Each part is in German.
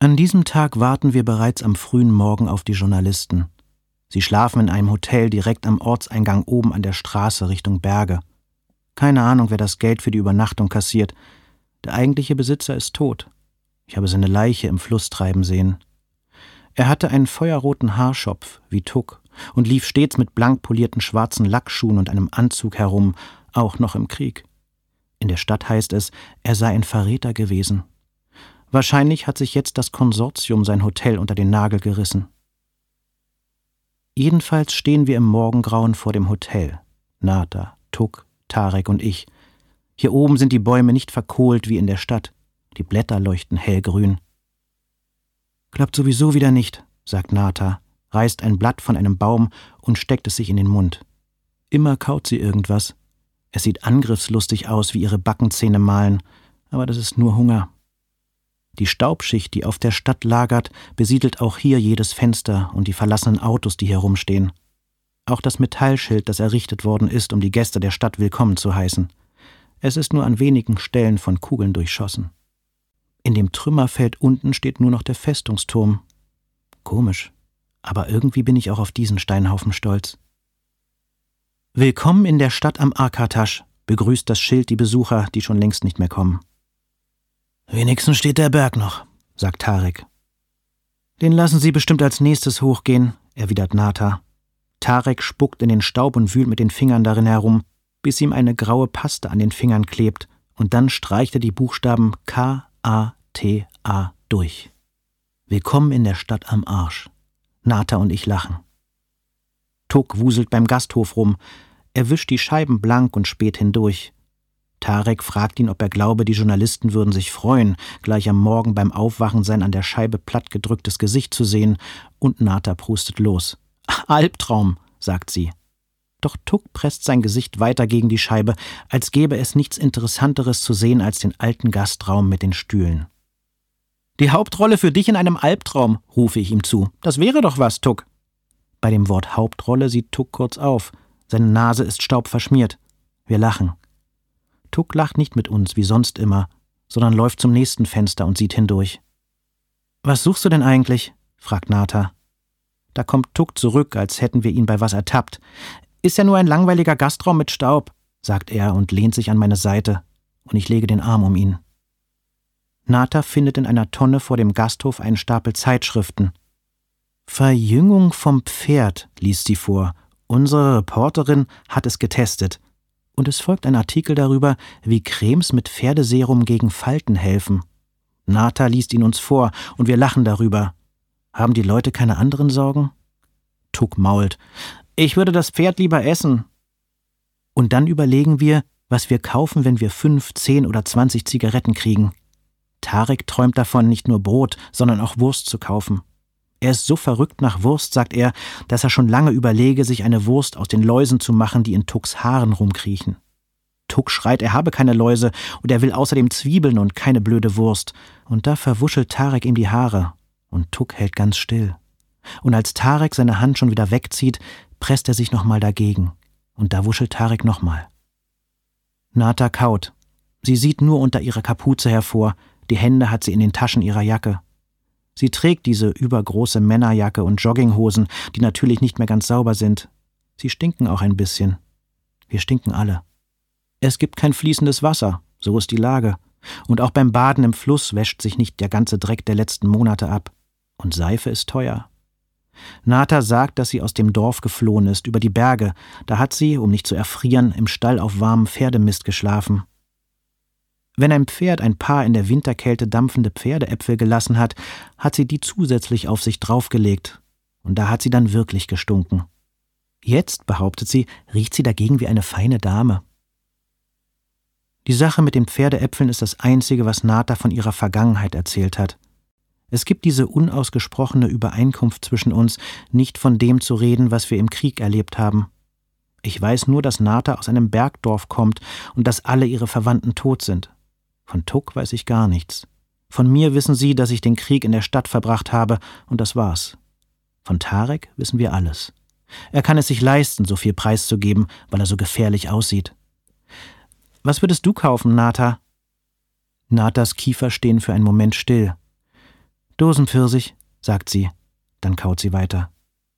An diesem Tag warten wir bereits am frühen Morgen auf die Journalisten. Sie schlafen in einem Hotel direkt am Ortseingang oben an der Straße Richtung Berge. Keine Ahnung, wer das Geld für die Übernachtung kassiert. Der eigentliche Besitzer ist tot. Ich habe seine Leiche im Fluss treiben sehen. Er hatte einen feuerroten Haarschopf, wie Tuck, und lief stets mit blank polierten schwarzen Lackschuhen und einem Anzug herum, auch noch im Krieg. In der Stadt heißt es, er sei ein Verräter gewesen. Wahrscheinlich hat sich jetzt das Konsortium sein Hotel unter den Nagel gerissen. Jedenfalls stehen wir im Morgengrauen vor dem Hotel. Nata, Tuck, Tarek und ich. Hier oben sind die Bäume nicht verkohlt wie in der Stadt. Die Blätter leuchten hellgrün. »Klappt sowieso wieder nicht«, sagt Nata, reißt ein Blatt von einem Baum und steckt es sich in den Mund. Immer kaut sie irgendwas. Es sieht angriffslustig aus, wie ihre Backenzähne malen, aber das ist nur Hunger. Die Staubschicht, die auf der Stadt lagert, besiedelt auch hier jedes Fenster und die verlassenen Autos, die hier rumstehen. Auch das Metallschild, das errichtet worden ist, um die Gäste der Stadt willkommen zu heißen. Es ist nur an wenigen Stellen von Kugeln durchschossen. In dem Trümmerfeld unten steht nur noch der Festungsturm. Komisch, aber irgendwie bin ich auch auf diesen Steinhaufen stolz. »Willkommen in der Stadt am Arkatasch«, begrüßt das Schild die Besucher, die schon längst nicht mehr kommen. »Wenigstens steht der Berg noch«, sagt Tarek. »Den lassen Sie bestimmt als nächstes hochgehen«, erwidert Nata. Tarek spuckt in den Staub und wühlt mit den Fingern darin herum, bis ihm eine graue Paste an den Fingern klebt, und dann streicht er die Buchstaben K-A-T-A durch. »Willkommen in der Stadt am Arsch«. Nata und ich lachen. Tuck wuselt beim Gasthof rum. Er wischt die Scheiben blank und späht hindurch. Tarek fragt ihn, ob er glaube, die Journalisten würden sich freuen, gleich am Morgen beim Aufwachen sein an der Scheibe plattgedrücktes Gesicht zu sehen, und Nata prustet los. »Albtraum«, sagt sie. Doch Tuck presst sein Gesicht weiter gegen die Scheibe, als gäbe es nichts Interessanteres zu sehen als den alten Gastraum mit den Stühlen. »Die Hauptrolle für dich in einem Albtraum«, rufe ich ihm zu. »Das wäre doch was, Tuck.« Bei dem Wort Hauptrolle sieht Tuck kurz auf. Seine Nase ist staubverschmiert. Wir lachen. Tuck lacht nicht mit uns, wie sonst immer, sondern läuft zum nächsten Fenster und sieht hindurch. »Was suchst du denn eigentlich?« fragt Nata. Da kommt Tuck zurück, als hätten wir ihn bei was ertappt. »Ist ja nur ein langweiliger Gastraum mit Staub«, sagt er und lehnt sich an meine Seite, und ich lege den Arm um ihn. Nata findet in einer Tonne vor dem Gasthof einen Stapel Zeitschriften. »Verjüngung vom Pferd«, liest sie vor. Unsere Reporterin hat es getestet. Und es folgt ein Artikel darüber, wie Cremes mit Pferdeserum gegen Falten helfen. Nata liest ihn uns vor und wir lachen darüber. Haben die Leute keine anderen Sorgen? Tuck mault. »Ich würde das Pferd lieber essen.« Und dann überlegen wir, was wir kaufen, wenn wir 5, 10 oder 20 Zigaretten kriegen. Tarek träumt davon, nicht nur Brot, sondern auch Wurst zu kaufen. Er ist so verrückt nach Wurst, sagt er, dass er schon lange überlege, sich eine Wurst aus den Läusen zu machen, die in Tucks Haaren rumkriechen. Tuck schreit, er habe keine Läuse und er will außerdem Zwiebeln und keine blöde Wurst. Und da verwuschelt Tarek ihm die Haare und Tuck hält ganz still. Und als Tarek seine Hand schon wieder wegzieht, presst er sich nochmal dagegen. Und da wuschelt Tarek nochmal. Nata kaut. Sie sieht nur unter ihrer Kapuze hervor, die Hände hat sie in den Taschen ihrer Jacke. Sie trägt diese übergroße Männerjacke und Jogginghosen, die natürlich nicht mehr ganz sauber sind. Sie stinken auch ein bisschen. Wir stinken alle. Es gibt kein fließendes Wasser, so ist die Lage. Und auch beim Baden im Fluss wäscht sich nicht der ganze Dreck der letzten Monate ab. Und Seife ist teuer. Nata sagt, dass sie aus dem Dorf geflohen ist, über die Berge. Da hat sie, um nicht zu erfrieren, im Stall auf warmem Pferdemist geschlafen. Wenn ein Pferd ein paar in der Winterkälte dampfende Pferdeäpfel gelassen hat, hat sie die zusätzlich auf sich draufgelegt. Und da hat sie dann wirklich gestunken. Jetzt, behauptet sie, riecht sie dagegen wie eine feine Dame. Die Sache mit den Pferdeäpfeln ist das Einzige, was Nata von ihrer Vergangenheit erzählt hat. Es gibt diese unausgesprochene Übereinkunft zwischen uns, nicht von dem zu reden, was wir im Krieg erlebt haben. Ich weiß nur, dass Nata aus einem Bergdorf kommt und dass alle ihre Verwandten tot sind. Von Tuck weiß ich gar nichts. Von mir wissen sie, dass ich den Krieg in der Stadt verbracht habe, und das war's. Von Tarek wissen wir alles. Er kann es sich leisten, so viel preiszugeben, weil er so gefährlich aussieht. »Was würdest du kaufen, Nata?« Natas Kiefer stehen für einen Moment still. Dosenpfirsich, sagt sie, dann kaut sie weiter.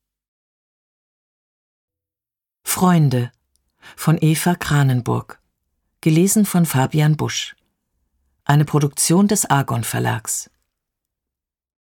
Freunde von Eva Kranenburg. Gelesen von Fabian Busch. Eine Produktion des Argon Verlags.